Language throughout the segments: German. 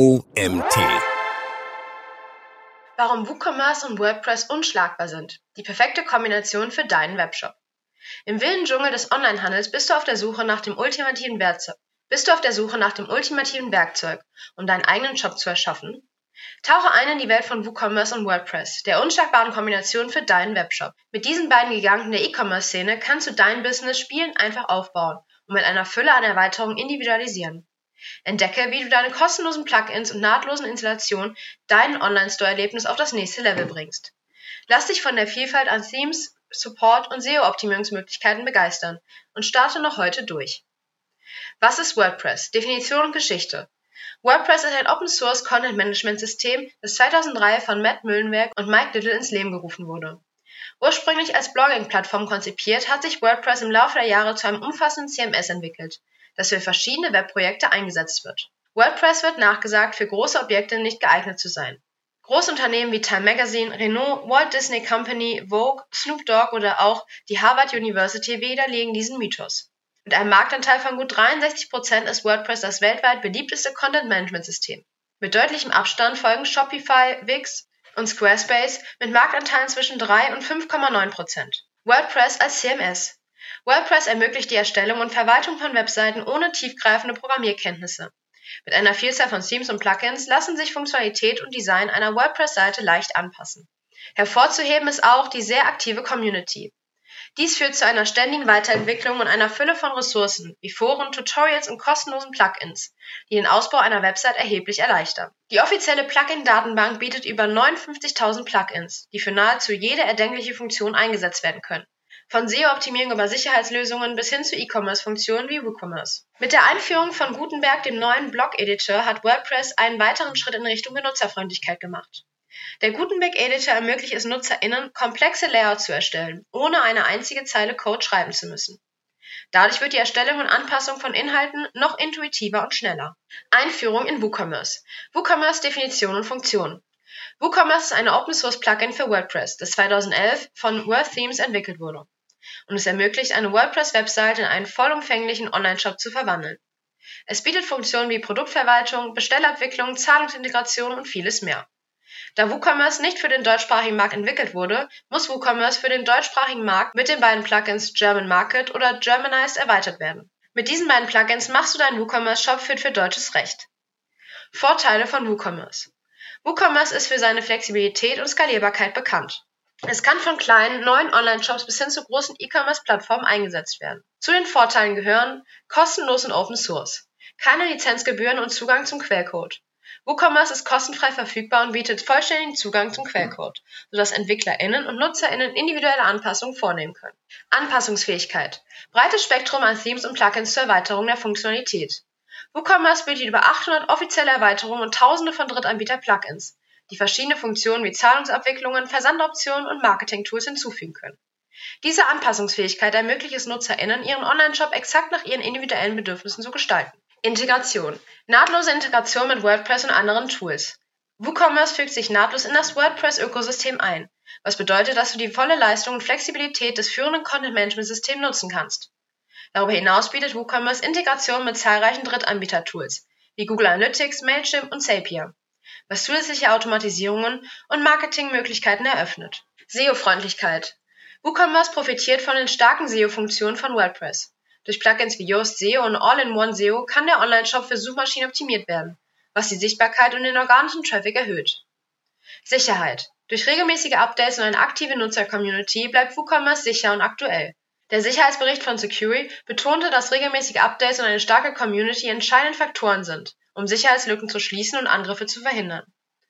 OMT. Warum WooCommerce und WordPress unschlagbar sind. Die perfekte Kombination für deinen Webshop. Im wilden Dschungel des Onlinehandels bist du auf der Suche nach dem ultimativen Werkzeug, um deinen eigenen Shop zu erschaffen? Tauche ein in die Welt von WooCommerce und WordPress, der unschlagbaren Kombination für deinen Webshop. Mit diesen beiden Giganten der E-Commerce-Szene kannst du dein Business spielend einfach aufbauen und mit einer Fülle an Erweiterungen individualisieren. Entdecke, wie du deine kostenlosen Plugins und nahtlosen Installationen dein Online-Store-Erlebnis auf das nächste Level bringst. Lass dich von der Vielfalt an Themes, Support und SEO-Optimierungsmöglichkeiten begeistern und starte noch heute durch. Was ist WordPress? Definition und Geschichte. WordPress ist ein Open-Source-Content-Management-System, das 2003 von Matt Mullenweg und Mike Little ins Leben gerufen wurde. Ursprünglich als Blogging-Plattform konzipiert, hat sich WordPress im Laufe der Jahre zu einem umfassenden CMS entwickelt, das für verschiedene Webprojekte eingesetzt wird. WordPress wird nachgesagt, für große Objekte nicht geeignet zu sein. Großunternehmen wie Time Magazine, Renault, Walt Disney Company, Vogue, Snoop Dogg oder auch die Harvard University widerlegen diesen Mythos. Mit einem Marktanteil von gut 63% ist WordPress das weltweit beliebteste Content-Management-System. Mit deutlichem Abstand folgen Shopify, Wix und Squarespace mit Marktanteilen zwischen 3 und 5,9%. WordPress als CMS. WordPress ermöglicht die Erstellung und Verwaltung von Webseiten ohne tiefgreifende Programmierkenntnisse. Mit einer Vielzahl von Themes und Plugins lassen sich Funktionalität und Design einer WordPress-Seite leicht anpassen. Hervorzuheben ist auch die sehr aktive Community. Dies führt zu einer ständigen Weiterentwicklung und einer Fülle von Ressourcen, wie Foren, Tutorials und kostenlosen Plugins, die den Ausbau einer Website erheblich erleichtern. Die offizielle Plugin-Datenbank bietet über 59.000 Plugins, die für nahezu jede erdenkliche Funktion eingesetzt werden können. Von SEO-Optimierung über Sicherheitslösungen bis hin zu E-Commerce-Funktionen wie WooCommerce. Mit der Einführung von Gutenberg, dem neuen Blog-Editor, hat WordPress einen weiteren Schritt in Richtung Benutzerfreundlichkeit gemacht. Der Gutenberg-Editor ermöglicht es NutzerInnen, komplexe Layouts zu erstellen, ohne eine einzige Zeile Code schreiben zu müssen. Dadurch wird die Erstellung und Anpassung von Inhalten noch intuitiver und schneller. Einführung in WooCommerce. WooCommerce Definition und Funktion. WooCommerce ist eine Open-Source-Plugin für WordPress, das 2011 von WordThemes entwickelt wurde. Und es ermöglicht, eine WordPress-Webseite in einen vollumfänglichen Online-Shop zu verwandeln. Es bietet Funktionen wie Produktverwaltung, Bestellabwicklung, Zahlungsintegration und vieles mehr. Da WooCommerce nicht für den deutschsprachigen Markt entwickelt wurde, muss WooCommerce für den deutschsprachigen Markt mit den beiden Plugins German Market oder Germanized erweitert werden. Mit diesen beiden Plugins machst du deinen WooCommerce-Shop fit für deutsches Recht. Vorteile von WooCommerce. WooCommerce ist für seine Flexibilität und Skalierbarkeit bekannt. Es kann von kleinen, neuen Online-Shops bis hin zu großen E-Commerce-Plattformen eingesetzt werden. Zu den Vorteilen gehören kostenlos und Open Source, keine Lizenzgebühren und Zugang zum Quellcode. WooCommerce ist kostenfrei verfügbar und bietet vollständigen Zugang zum Quellcode, sodass EntwicklerInnen und NutzerInnen individuelle Anpassungen vornehmen können. Anpassungsfähigkeit. Breites Spektrum an Themes und Plugins zur Erweiterung der Funktionalität. WooCommerce bietet über 800 offizielle Erweiterungen und tausende von Drittanbieter-Plugins, die verschiedene Funktionen wie Zahlungsabwicklungen, Versandoptionen und Marketing-Tools hinzufügen können. Diese Anpassungsfähigkeit ermöglicht es NutzerInnen, ihren Online-Shop exakt nach ihren individuellen Bedürfnissen zu gestalten. Integration. Nahtlose Integration mit WordPress und anderen Tools. WooCommerce fügt sich nahtlos in das WordPress-Ökosystem ein, was bedeutet, dass du die volle Leistung und Flexibilität des führenden Content-Management-Systems nutzen kannst. Darüber hinaus bietet WooCommerce Integration mit zahlreichen Drittanbieter-Tools, wie Google Analytics, Mailchimp und Zapier, was zusätzliche Automatisierungen und Marketingmöglichkeiten eröffnet. SEO-Freundlichkeit. WooCommerce profitiert von den starken SEO-Funktionen von WordPress. Durch Plugins wie Yoast SEO und All-in-One SEO kann der Online-Shop für Suchmaschinen optimiert werden, was die Sichtbarkeit und den organischen Traffic erhöht. Sicherheit. Durch regelmäßige Updates und eine aktive Nutzer-Community bleibt WooCommerce sicher und aktuell. Der Sicherheitsbericht von Securi betonte, dass regelmäßige Updates und eine starke Community entscheidende Faktoren sind, um Sicherheitslücken zu schließen und Angriffe zu verhindern.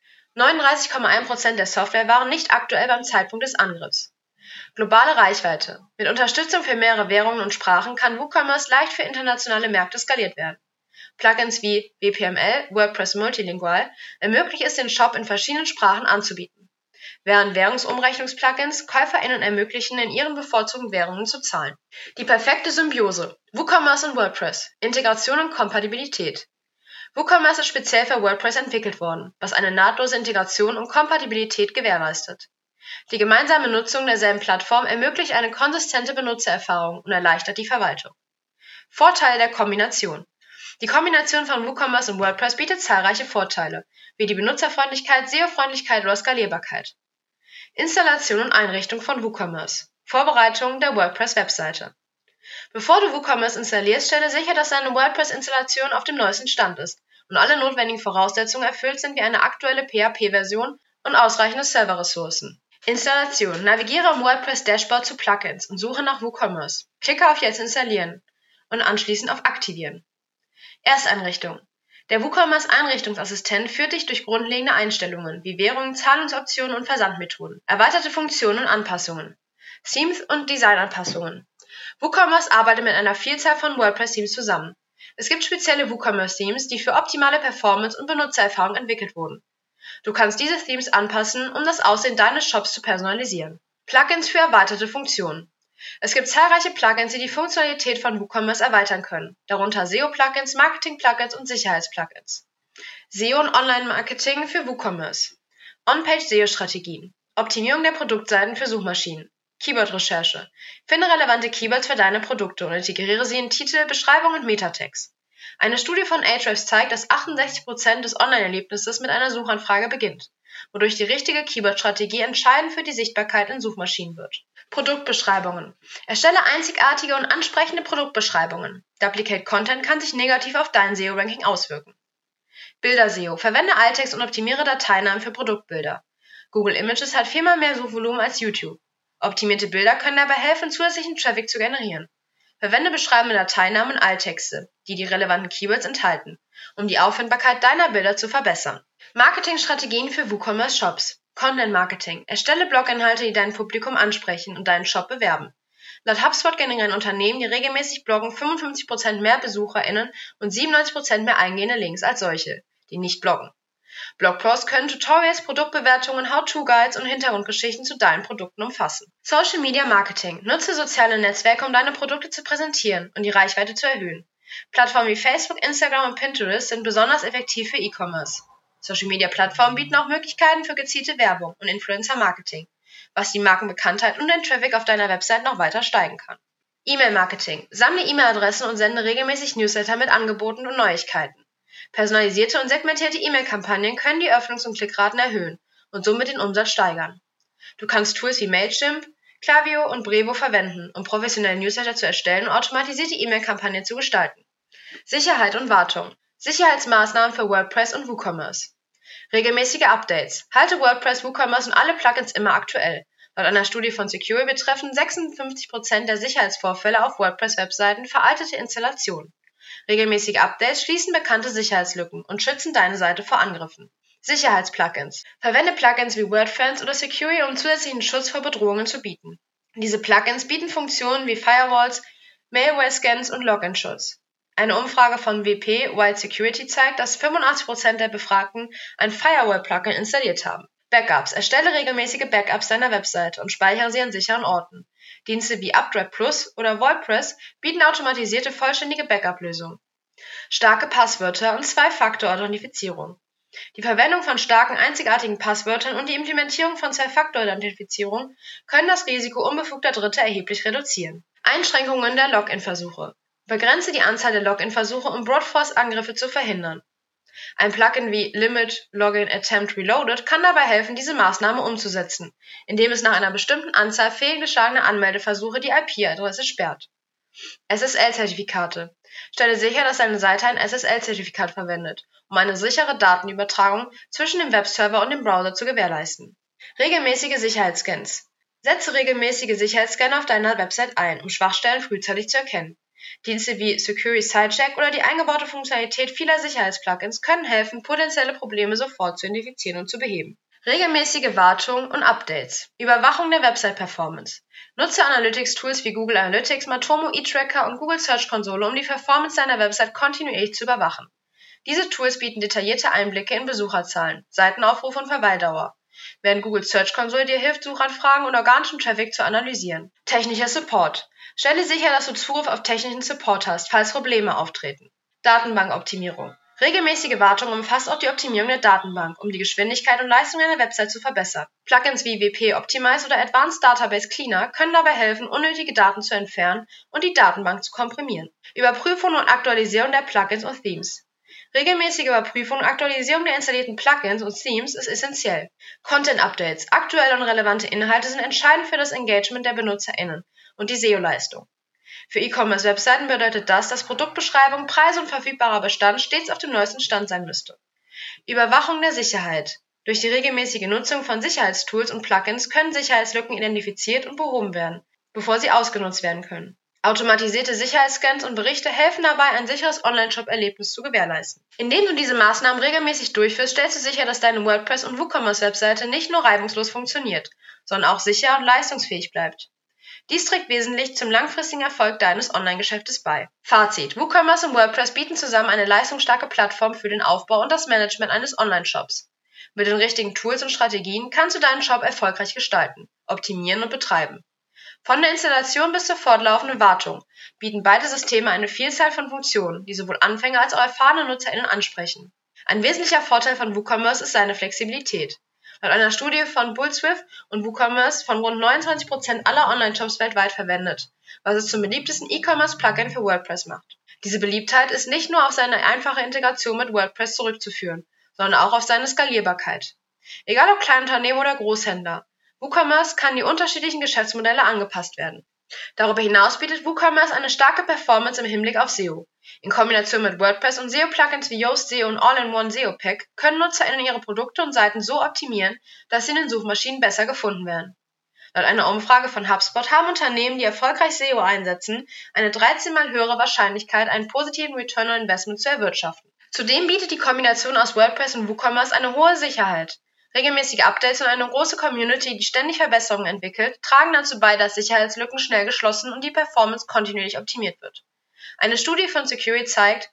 39,1% der Software waren nicht aktuell beim Zeitpunkt des Angriffs. Globale Reichweite. Mit Unterstützung für mehrere Währungen und Sprachen kann WooCommerce leicht für internationale Märkte skaliert werden. Plugins wie WPML, WordPress Multilingual, ermöglicht es den Shop in verschiedenen Sprachen anzubieten, während Währungsumrechnungsplugins KäuferInnen ermöglichen, in ihren bevorzugten Währungen zu zahlen. Die perfekte Symbiose. WooCommerce und WordPress. Integration und Kompatibilität. WooCommerce ist speziell für WordPress entwickelt worden, was eine nahtlose Integration und Kompatibilität gewährleistet. Die gemeinsame Nutzung derselben Plattform ermöglicht eine konsistente Benutzererfahrung und erleichtert die Verwaltung. Vorteile der Kombination. Die Kombination von WooCommerce und WordPress bietet zahlreiche Vorteile, wie die Benutzerfreundlichkeit, SEO-Freundlichkeit oder Skalierbarkeit. Installation und Einrichtung von WooCommerce. Vorbereitung der WordPress-Webseite. Bevor du WooCommerce installierst, stelle sicher, dass deine WordPress-Installation auf dem neuesten Stand ist und alle notwendigen Voraussetzungen erfüllt sind wie eine aktuelle PHP-Version und ausreichende Serverressourcen. Installation. Navigiere im WordPress-Dashboard zu Plugins und suche nach WooCommerce. Klicke auf Jetzt installieren und anschließend auf Aktivieren. Ersteinrichtung. Der WooCommerce-Einrichtungsassistent führt dich durch grundlegende Einstellungen wie Währungen, Zahlungsoptionen und Versandmethoden, erweiterte Funktionen und Anpassungen, Themes und Designanpassungen. WooCommerce arbeitet mit einer Vielzahl von WordPress-Themes zusammen. Es gibt spezielle WooCommerce-Themes, die für optimale Performance und Benutzererfahrung entwickelt wurden. Du kannst diese Themes anpassen, um das Aussehen deines Shops zu personalisieren. Plugins für erweiterte Funktionen. Es gibt zahlreiche Plugins, die die Funktionalität von WooCommerce erweitern können, darunter SEO-Plugins, Marketing-Plugins und Sicherheits-Plugins. SEO und Online-Marketing für WooCommerce. On-Page-SEO-Strategien. Optimierung der Produktseiten für Suchmaschinen. Keyword-Recherche. Finde relevante Keywords für deine Produkte und integriere sie in Titel, Beschreibung und Metatext. Eine Studie von Ahrefs zeigt, dass 68% des Online-Erlebnisses mit einer Suchanfrage beginnt, wodurch die richtige Keyword-Strategie entscheidend für die Sichtbarkeit in Suchmaschinen wird. Produktbeschreibungen. Erstelle einzigartige und ansprechende Produktbeschreibungen. Duplicate Content kann sich negativ auf dein SEO-Ranking auswirken. Bilder-SEO. Verwende Alttext und optimiere Dateinamen für Produktbilder. Google Images hat 4-mal mehr Suchvolumen als YouTube. Optimierte Bilder können dabei helfen, zusätzlichen Traffic zu generieren. Verwende beschreibende Dateinamen und Alttexte, die die relevanten Keywords enthalten, um die Auffindbarkeit deiner Bilder zu verbessern. Marketingstrategien für WooCommerce Shops. Content Marketing. Erstelle Bloginhalte, die dein Publikum ansprechen und deinen Shop bewerben. Laut HubSpot generieren Unternehmen, die regelmäßig bloggen, 55% mehr BesucherInnen und 97% mehr eingehende Links als solche, die nicht bloggen. Blogposts können Tutorials, Produktbewertungen, How-to-Guides und Hintergrundgeschichten zu deinen Produkten umfassen. Social Media Marketing. Nutze soziale Netzwerke, um deine Produkte zu präsentieren und die Reichweite zu erhöhen. Plattformen wie Facebook, Instagram und Pinterest sind besonders effektiv für E-Commerce. Social Media Plattformen bieten auch Möglichkeiten für gezielte Werbung und Influencer Marketing, was die Markenbekanntheit und den Traffic auf deiner Website noch weiter steigen kann. E-Mail Marketing. Sammle E-Mail-Adressen und sende regelmäßig Newsletter mit Angeboten und Neuigkeiten. Personalisierte und segmentierte E-Mail-Kampagnen können die Öffnungs- und Klickraten erhöhen und somit den Umsatz steigern. Du kannst Tools wie Mailchimp, Klaviyo und Brevo verwenden, um professionelle Newsletter zu erstellen und automatisierte E-Mail-Kampagnen zu gestalten. Sicherheit und Wartung. Sicherheitsmaßnahmen für WordPress und WooCommerce. Regelmäßige Updates. Halte WordPress, WooCommerce und alle Plugins immer aktuell. Laut einer Studie von Secure betreffen 56% der Sicherheitsvorfälle auf WordPress-Webseiten veraltete Installationen. Regelmäßige Updates schließen bekannte Sicherheitslücken und schützen deine Seite vor Angriffen. Sicherheitsplugins. Verwende Plugins wie WordFence oder Secure, um zusätzlichen Schutz vor Bedrohungen zu bieten. Diese Plugins bieten Funktionen wie Firewalls, Malware-Scans und Login-Schutz. Eine Umfrage von WP Wild Security zeigt, dass 85% der Befragten ein Firewall-Plugin installiert haben. Backups. Erstelle regelmäßige Backups deiner Webseite und speichere sie an sicheren Orten. Dienste wie Updraft Plus oder WordPress bieten automatisierte vollständige Backup-Lösungen. Starke Passwörter und Zwei-Faktor-Authentifizierung. Die Verwendung von starken, einzigartigen Passwörtern und die Implementierung von Zwei-Faktor-Authentifizierung können das Risiko unbefugter Dritte erheblich reduzieren. Einschränkungen der Login-Versuche. Begrenze die Anzahl der Login-Versuche, um Brute-Force-Angriffe zu verhindern. Ein Plugin wie Limit Login Attempt Reloaded kann dabei helfen, diese Maßnahme umzusetzen, indem es nach einer bestimmten Anzahl fehlgeschlagener Anmeldeversuche die IP-Adresse sperrt. SSL-Zertifikate. Stelle sicher, dass deine Seite ein SSL-Zertifikat verwendet, um eine sichere Datenübertragung zwischen dem Webserver und dem Browser zu gewährleisten. Regelmäßige Sicherheitsscans. Setze regelmäßige Sicherheitsscanner auf deiner Website ein, um Schwachstellen frühzeitig zu erkennen. Dienste wie Security Sidecheck oder die eingebaute Funktionalität vieler Sicherheitsplugins können helfen, potenzielle Probleme sofort zu identifizieren und zu beheben. Regelmäßige Wartung und Updates. Überwachung der Website-Performance. Nutze Analytics-Tools wie Google Analytics, Matomo, eTracker und Google Search Console, um die Performance deiner Website kontinuierlich zu überwachen. Diese Tools bieten detaillierte Einblicke in Besucherzahlen, Seitenaufrufe und Verweildauer, während Google Search Console dir hilft, Suchanfragen und organischen Traffic zu analysieren. Technischer Support. Stelle sicher, dass du Zugriff auf technischen Support hast, falls Probleme auftreten. Datenbankoptimierung. Regelmäßige Wartung umfasst auch die Optimierung der Datenbank, um die Geschwindigkeit und Leistung einer Website zu verbessern. Plugins wie WP Optimize oder Advanced Database Cleaner können dabei helfen, unnötige Daten zu entfernen und die Datenbank zu komprimieren. Überprüfung und Aktualisierung der Plugins und Themes. Regelmäßige Überprüfung und Aktualisierung der installierten Plugins und Themes ist essentiell. Content-Updates. Aktuelle und relevante Inhalte sind entscheidend für das Engagement der BenutzerInnen und die SEO-Leistung. Für E-Commerce-Webseiten bedeutet das, dass Produktbeschreibung, Preise und verfügbarer Bestand stets auf dem neuesten Stand sein müsste. Überwachung der Sicherheit. Durch die regelmäßige Nutzung von Sicherheitstools und Plugins können Sicherheitslücken identifiziert und behoben werden, bevor sie ausgenutzt werden können. Automatisierte Sicherheitsscans und Berichte helfen dabei, ein sicheres Online-Shop-Erlebnis zu gewährleisten. Indem du diese Maßnahmen regelmäßig durchführst, stellst du sicher, dass deine WordPress- und WooCommerce-Webseite nicht nur reibungslos funktioniert, sondern auch sicher und leistungsfähig bleibt. Dies trägt wesentlich zum langfristigen Erfolg deines Online-Geschäftes bei. Fazit: WooCommerce und WordPress bieten zusammen eine leistungsstarke Plattform für den Aufbau und das Management eines Online-Shops. Mit den richtigen Tools und Strategien kannst du deinen Shop erfolgreich gestalten, optimieren und betreiben. Von der Installation bis zur fortlaufenden Wartung bieten beide Systeme eine Vielzahl von Funktionen, die sowohl Anfänger als auch erfahrene NutzerInnen ansprechen. Ein wesentlicher Vorteil von WooCommerce ist seine Flexibilität. Laut einer Studie von Bullswift und WooCommerce von rund 29% aller Online-Shops weltweit verwendet, was es zum beliebtesten E-Commerce-Plugin für WordPress macht. Diese Beliebtheit ist nicht nur auf seine einfache Integration mit WordPress zurückzuführen, sondern auch auf seine Skalierbarkeit. Egal ob Kleinunternehmen oder Großhändler, WooCommerce kann die unterschiedlichen Geschäftsmodelle angepasst werden. Darüber hinaus bietet WooCommerce eine starke Performance im Hinblick auf SEO. In Kombination mit WordPress und SEO-Plugins wie Yoast SEO und All-in-One SEO Pack können NutzerInnen ihre Produkte und Seiten so optimieren, dass sie in den Suchmaschinen besser gefunden werden. Laut einer Umfrage von HubSpot haben Unternehmen, die erfolgreich SEO einsetzen, eine 13-mal höhere Wahrscheinlichkeit, einen positiven Return on Investment zu erwirtschaften. Zudem bietet die Kombination aus WordPress und WooCommerce eine hohe Sicherheit. Regelmäßige Updates und eine große Community, die ständig Verbesserungen entwickelt, tragen dazu bei, dass Sicherheitslücken schnell geschlossen und die Performance kontinuierlich optimiert wird. Eine Studie von Securi zeigt,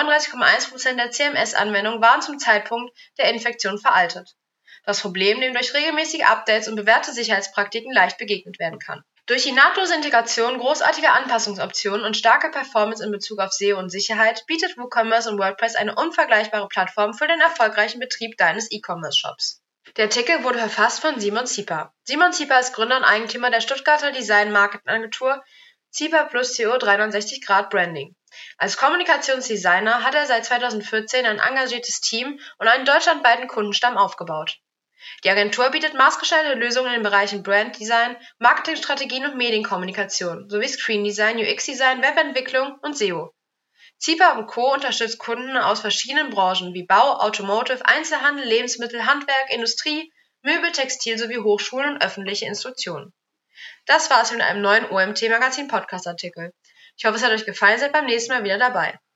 39,1% der CMS-Anwendungen waren zum Zeitpunkt der Infektion veraltet. Das Problem, dem durch regelmäßige Updates und bewährte Sicherheitspraktiken leicht begegnet werden kann. Durch die nahtlose Integration großartiger Anpassungsoptionen und starke Performance in Bezug auf SEO und Sicherheit bietet WooCommerce und WordPress eine unvergleichbare Plattform für den erfolgreichen Betrieb deines E-Commerce-Shops. Der Artikel wurde verfasst von Simon Zieper. Simon Zieper ist Gründer und Eigentümer der Stuttgarter Design-Marketing-Agentur Zieper plus CO 360 Grad Branding. Als Kommunikationsdesigner hat er seit 2014 ein engagiertes Team und einen deutschlandweiten Kundenstamm aufgebaut. Die Agentur bietet maßgeschneiderte Lösungen in den Bereichen Branddesign, Marketingstrategien und Medienkommunikation sowie Screendesign, UX-Design, Webentwicklung und SEO. Zieper & Co. unterstützt Kunden aus verschiedenen Branchen wie Bau, Automotive, Einzelhandel, Lebensmittel, Handwerk, Industrie, Möbel, Textil sowie Hochschulen und öffentliche Institutionen. Das war's mit einem neuen OMT Magazin Podcast Artikel. Ich hoffe, es hat euch gefallen, seid beim nächsten Mal wieder dabei.